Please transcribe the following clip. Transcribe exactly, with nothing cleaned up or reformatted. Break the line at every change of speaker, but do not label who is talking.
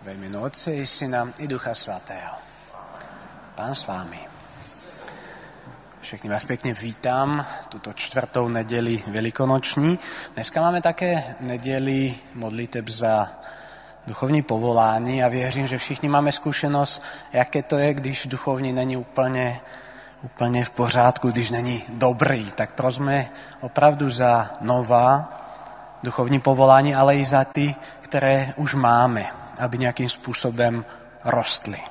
Ve jménu Otce i Syna i Ducha Svatého. Pán s vámi. Všechny vás pekne vítam, túto čtvrtou nedeli veľkonoční. Dneska máme také nedeli modliteb za duchovní povolání a věřím, že všichni máme zkušenost, jaké to je, když duchovní není úplně, úplně v pořádku, když není dobrý. Tak prosme opravdu za nová duchovní povolání, ale i za ty, které už máme, aby nějakým způsobem rostly.